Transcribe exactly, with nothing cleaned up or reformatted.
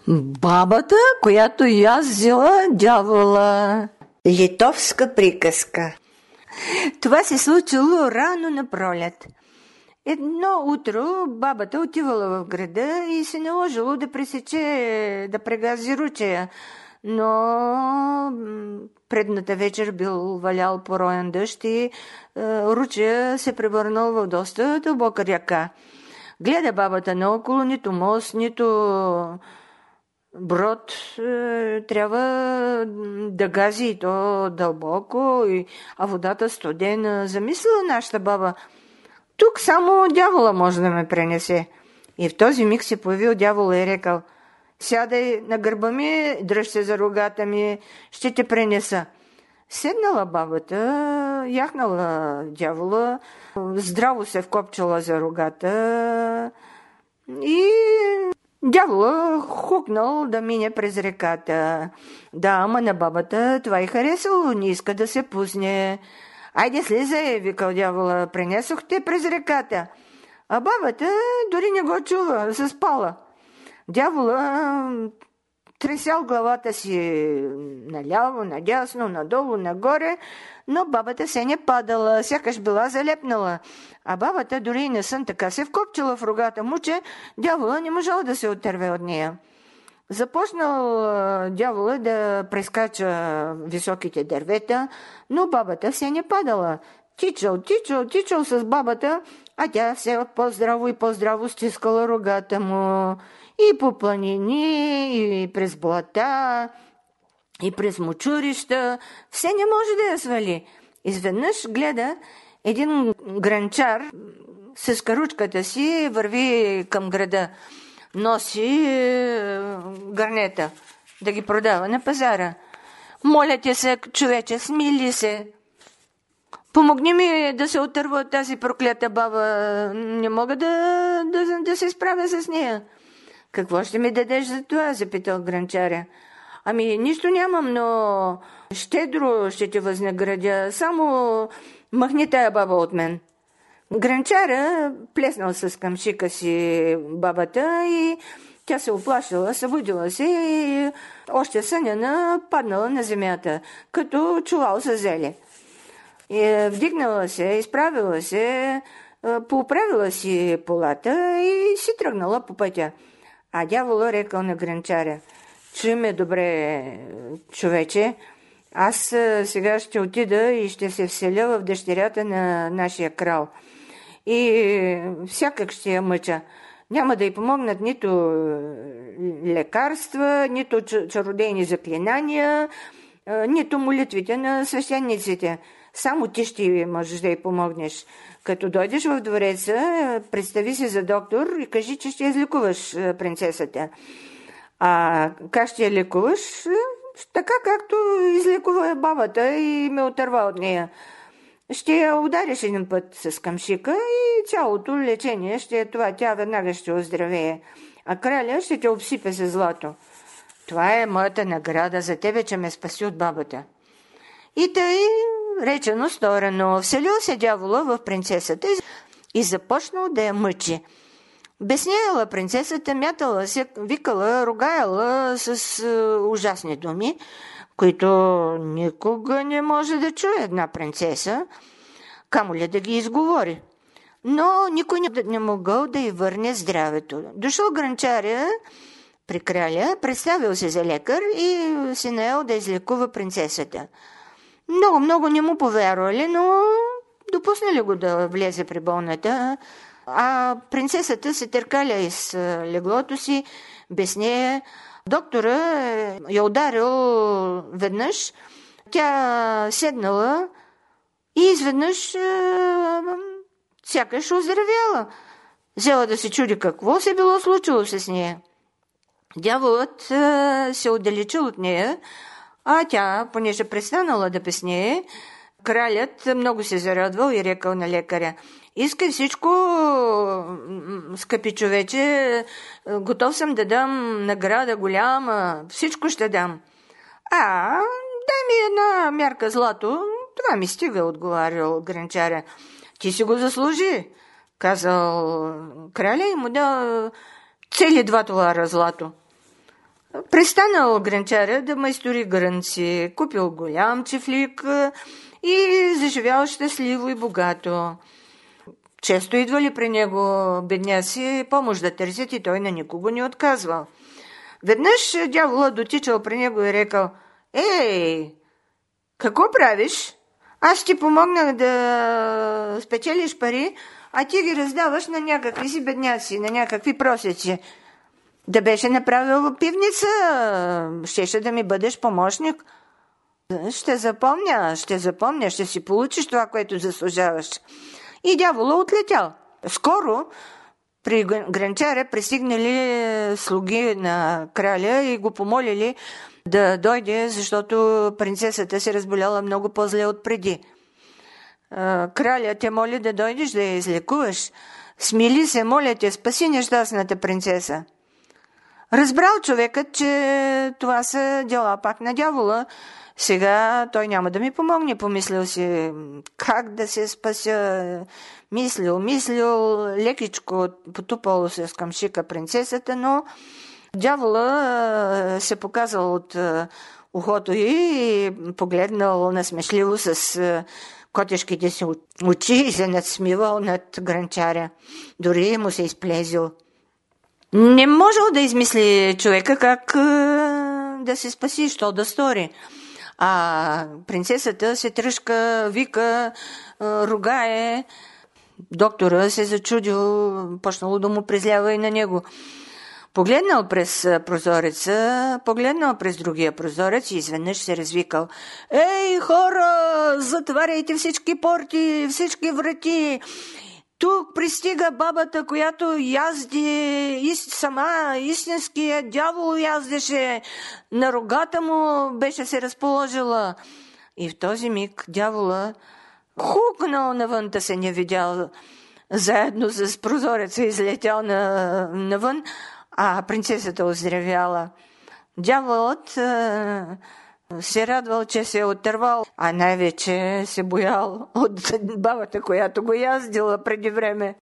Бабата, която язила дявола. Литовска приказка. Това се случило рано на пролет. Едно утро бабата отивала в града и се наложило да пресече, да прегази ручея, но предната вечер бил валял пороен дъжд и е, ручея се превърнал в доста дълбока река. Гледа бабата наоколо, нито мост, нито брод, е, трябва да гази и то дълбоко, и, а водата студена. Замислила нашата баба, тук само дявола може да ме пренесе. И в този миг се появил дявола и рекал: сядай на гърба ми, дръж се за рогата ми, ще те пренеса. Седнала бабата, яхнала дявола, здраво се вкопчала за рогата и дявола хукнал да мине през реката. Да, ама на бабата това й харесало, не иска да се пусне. Айде слизай, викал дявола, пренесох те през реката. А бабата дори не го чува, заспала. Дявола тресял главата си наляво, надясно, надолу, нагоре, но бабата се не падала, сякаш била залепнала. А бабата дори и на сън така се вкопчила в рогата му, че дявола не можал да се отърве от нея. Започнал дявола да прескача високите дървета, но бабата все не падала. Тичал, тичал, тичал с бабата, а тя все по-здраво и по-здраво стискала рогата му. И по планини, и през блата, и през мочурища. Все не може да я свали. Изведнъж гледа един гранчар с каручката си върви към града. Носи гарнета да ги продава на пазара. Моля ти се, човече, смили се. Помогни ми да се отърва от тази проклята баба. Не мога да, да, да се справя с нея. Какво ще ми дадеш за това? Запитал гранчаря. Ами нищо нямам, но щедро ще те възнаградя. Само махни тая баба от мен. Гранчаря плеснал с камшика си бабата и тя се оплашила, събудила се и още съняна паднала на земята, като чувал със зеле. И вдигнала се, изправила се, поуправила си полата и си тръгнала по пътя. А дявола рекал на гранчаря: чуй ме добре, човече, аз сега ще отида и ще се вселя в дъщерята на нашия крал. И всякак ще я мъча. Няма да й помогнат нито лекарства, нито чародейни заклинания, нито молитвите на свещениците. Само ти ще можеш да й помогнеш. Като дойдеш в двореца, представи се за доктор и кажи, че ще излекуваш принцесата. А как ще я лекуваш? Така както излекува бабата и ме отърва от нея. Ще я удариш един път с камшика и цялото лечение ще е това. Тя веднага ще оздравее. А краля ще те обсипе с злато. Това е моята награда за тебе, че ме спаси от бабата. И тъй речено сторено, вселил се дявола в принцесата и започнал да я мъчи. Безсмеяла принцесата, мятала се, викала, ругаяла с е, ужасни думи, които никога не може да чуе една принцеса, камо ли да ги изговори. Но никой не могъл да й върне здравето. Дошъл гранчаря при краля, представил се за лекар и се наел да излекува принцесата. Много, много не му повярвали, но допуснали го да влезе при болната, а принцесата се търкаля из леглото си, без нея. Доктора я ударил веднъж, тя седнала и изведнъж сякаш оздравяла. Взела да се чуди какво се било случило с нея. Дяволът се отдалечил от нея, а тя, понеже престанала да песнее, кралят много се зарадвал и рекал на лекаря: искай всичко, скъпи човече, готов съм да дам награда голяма, всичко ще дам. А, дай ми една мярка злато, това ми стига, отговарял гранчаря. Ти си го заслужи, казал краля и му дал цели два товара злато. Престанал гранчаря да майстори грънци, купил голям чифлик и заживял щастливо и богато. Често идвали при него бедняци помощ да търсят и той на никого не отказвал. Веднъж дявола дотичал при него и рекал: „Ей, какво правиш? Аз ти помогнах да спечелиш пари, а ти ги раздаваш на някакви си бедняци, на някакви просеци. Да беше направил пивница, щеше да ми бъдеш помощник. Ще запомня, ще запомня, ще си получиш това, което заслужаваш.“ И дявола отлетял. Скоро при гранчаря пристигнали слуги на краля и го помолили да дойде, защото принцесата се разболяла много по-зле от преди. Краля те моли да дойдеш да я излекуваш. Смили се, моля те, спаси нещастната принцеса. Разбрал човекът, че това са дела пак на дявола. Сега той няма да ми помогне, помислил си как да се спася. Мислил, мислил, лекичко потупало се с камшика принцесата, но дявола се показал от ухото и погледнал насмешливо с котешките си очи и се надсмивал над гранчаря. Дори му се изплезил. Не можел да измисли човека как да се спаси, що да стори. А принцесата се тръжка, вика, ругае. Доктора се зачудил, почнало да му презлява и на него. Погледнал през прозореца, погледнал през другия прозорец и изведнъж се развикал: „Ей, хора, затваряйте всички порти, всички врати! Тук пристига бабата, която язди, сама истинския дявол яздеше, на рогата му беше се разположила.“ И в този миг дявола хукнал навън, да се не видял, заедно с прозореца излетял на, навън, а принцесата оздравяла. Дяволът а, се радвал, че се е отървал, а най-вече се боял от бабата, която го яздила преди време.